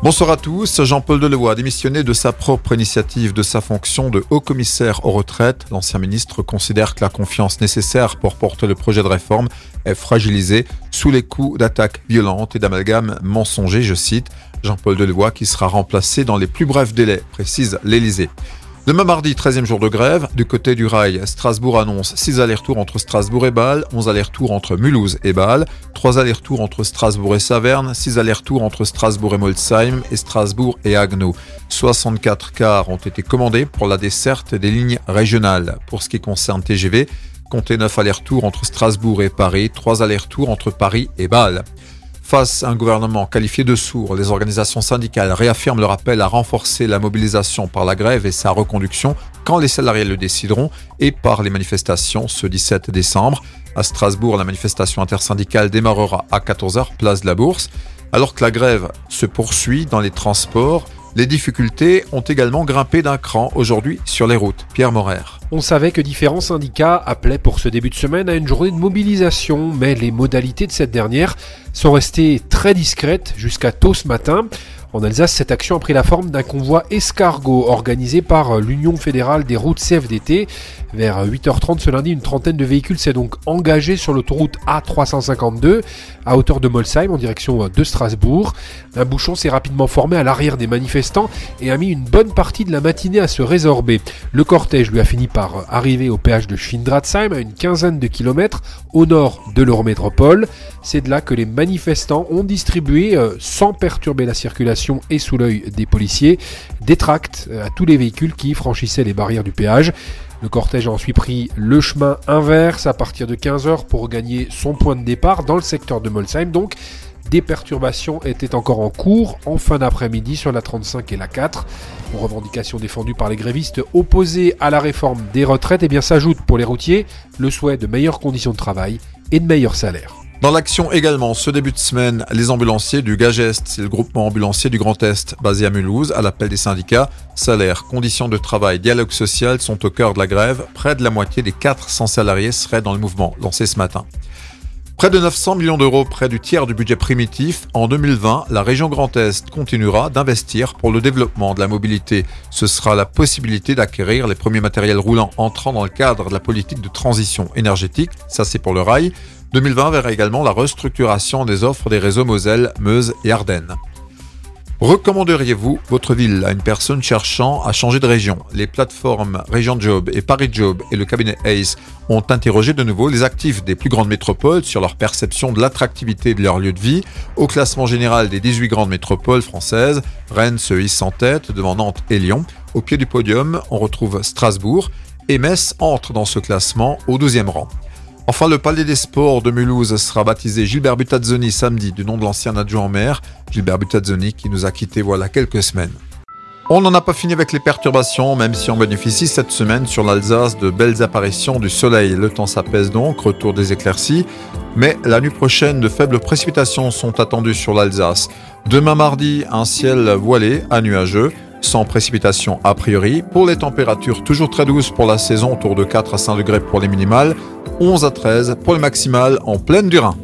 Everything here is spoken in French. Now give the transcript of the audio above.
Bonsoir à tous. Jean-Paul Delevoye a démissionné de sa propre initiative de sa fonction de haut-commissaire aux retraites. L'ancien ministre considère que la confiance nécessaire pour porter le projet de réforme est fragilisée sous les coups d'attaques violentes et d'amalgames mensongers, je cite. Jean-Paul Delevoye qui sera remplacé dans les plus brefs délais, précise l'Élysée. Demain mardi, 13e jour de grève, du côté du rail, Strasbourg annonce 6 allers-retours entre Strasbourg et Bâle, 11 allers-retours entre Mulhouse et Bâle, 3 allers-retours entre Strasbourg et Saverne, 6 allers-retours entre Strasbourg et Molsheim et Strasbourg et Haguenau. 64 cars ont été commandés pour la desserte des lignes régionales. Pour ce qui concerne TGV, comptez 9 allers-retours entre Strasbourg et Paris, 3 allers-retours entre Paris et Bâle. Face à un gouvernement qualifié de sourd, les organisations syndicales réaffirment leur appel à renforcer la mobilisation par la grève et sa reconduction quand les salariés le décideront et par les manifestations ce 17 décembre. À Strasbourg, la manifestation intersyndicale démarrera à 14h, place de la Bourse. Alors que la grève se poursuit dans les transports, les difficultés ont également grimpé d'un cran aujourd'hui sur les routes. Pierre Morer. On savait que différents syndicats appelaient pour ce début de semaine à une journée de mobilisation, mais les modalités de cette dernière sont restées très discrètes jusqu'à tôt ce matin. En Alsace, cette action a pris la forme d'un convoi escargot organisé par l'Union fédérale des routes CFDT. Vers 8h30 ce lundi, une trentaine de véhicules s'est donc engagée sur l'autoroute A352 à hauteur de Molsheim en direction de Strasbourg. Un bouchon s'est rapidement formé à l'arrière des manifestants et a mis une bonne partie de la matinée à se résorber. Le cortège lui a fini par arriver au péage de Schwindratzheim à une quinzaine de kilomètres au nord de l'Eurométropole. C'est de là que les manifestants ont distribué, sans perturber la circulation et sous l'œil des policiers, des tracts à tous les véhicules qui franchissaient les barrières du péage. Le cortège a ensuite pris le chemin inverse à partir de 15h pour gagner son point de départ dans le secteur de Molsheim. Donc, des perturbations étaient encore en cours en fin d'après-midi sur la 35 et la 4. Aux revendications défendues par les grévistes opposés à la réforme des retraites, s'ajoute pour les routiers le souhait de meilleures conditions de travail et de meilleurs salaires. Dans l'action également, ce début de semaine, les ambulanciers du Gagest, c'est le groupement ambulancier du Grand Est, basé à Mulhouse, à l'appel des syndicats. Salaire, conditions de travail, dialogue social sont au cœur de la grève. Près de la moitié des 400 salariés seraient dans le mouvement, lancé ce matin. Près de 900 millions d'euros, près du tiers du budget primitif. En 2020, la région Grand Est continuera d'investir pour le développement de la mobilité. Ce sera la possibilité d'acquérir les premiers matériels roulants entrant dans le cadre de la politique de transition énergétique. Ça, c'est pour le rail. 2020 verra également la restructuration des offres des réseaux Moselle, Meuse et Ardennes. Recommanderiez-vous votre ville à une personne cherchant à changer de région ? Les plateformes Région Job et Paris Job et le cabinet ACE ont interrogé de nouveau les actifs des plus grandes métropoles sur leur perception de l'attractivité de leur lieu de vie. Au classement général des 18 grandes métropoles françaises, Rennes se hisse en tête devant Nantes et Lyon. Au pied du podium, on retrouve Strasbourg et Metz entre dans ce classement au 12e rang. Enfin, le Palais des Sports de Mulhouse sera baptisé Gilbert Butazzoni samedi du nom de l'ancien adjoint au maire, Gilbert Butazzoni qui nous a quittés voilà quelques semaines. On n'en a pas fini avec les perturbations, même si on bénéficie cette semaine sur l'Alsace de belles apparitions du soleil. Le temps s'apaise donc, retour des éclaircies, mais la nuit prochaine, de faibles précipitations sont attendues sur l'Alsace. Demain mardi, un ciel voilé à nuageux, sans précipitation a priori. Pour les températures, toujours très douces pour la saison, autour de 4 à 5 degrés pour les minimales, 11 à 13 pour les maximales en pleine du Rhin.